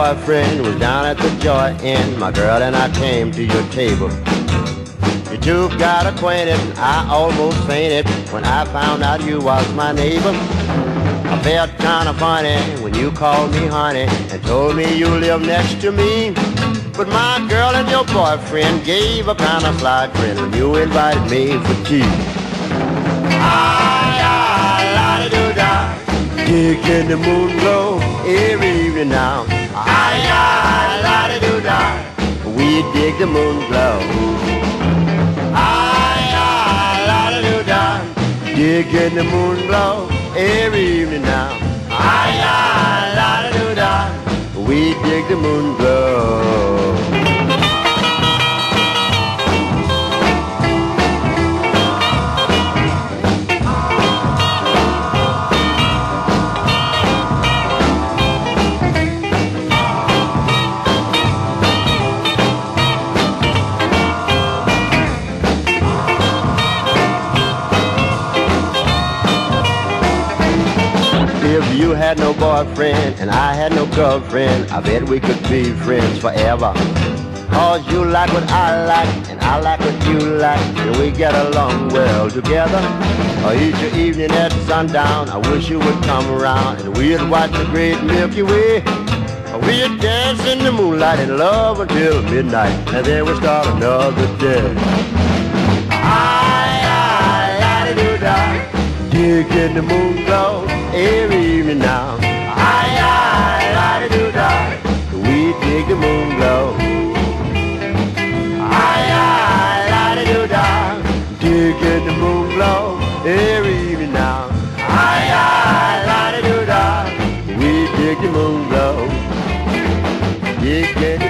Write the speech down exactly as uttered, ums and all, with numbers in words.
boyfriend was down at the Joy Inn. My girl and I came to your table. You two got acquainted, I almost fainted when I found out you was my neighbor. I felt kinda funny when you called me honey and told me you live next to me. But my girl and your boyfriend gave a kinda sly grin when you invited me for tea. Ay-yi-la-di-do-da, digging the moon glow every evening now. Ay-yi-la-di-do-da, we dig the moon glow. Ay-yi-la-di-do-da, digging the moon glow every evening now. Ay-yi-la-di-do-da, we dig the moon glow. If you had no boyfriend and I had no girlfriend, I bet we could be friends forever. Cause you like what I like and I like what you like, and we get along well together. Or each evening at sundown, I wish you would come around and we'd watch the great Milky Way. We'd dance in the moonlight in love until midnight, and then we'd start another day. Ay-yi-la-di-do-da, dig in the moon glow every evening now. Ay-yi-la-di-do-da, we dig the moon glow. Ay-yi-la-di-do-da, dig in the moon glow every evening now. Ay-yi-la-di-do-da, we dig the moon glow. Dig in the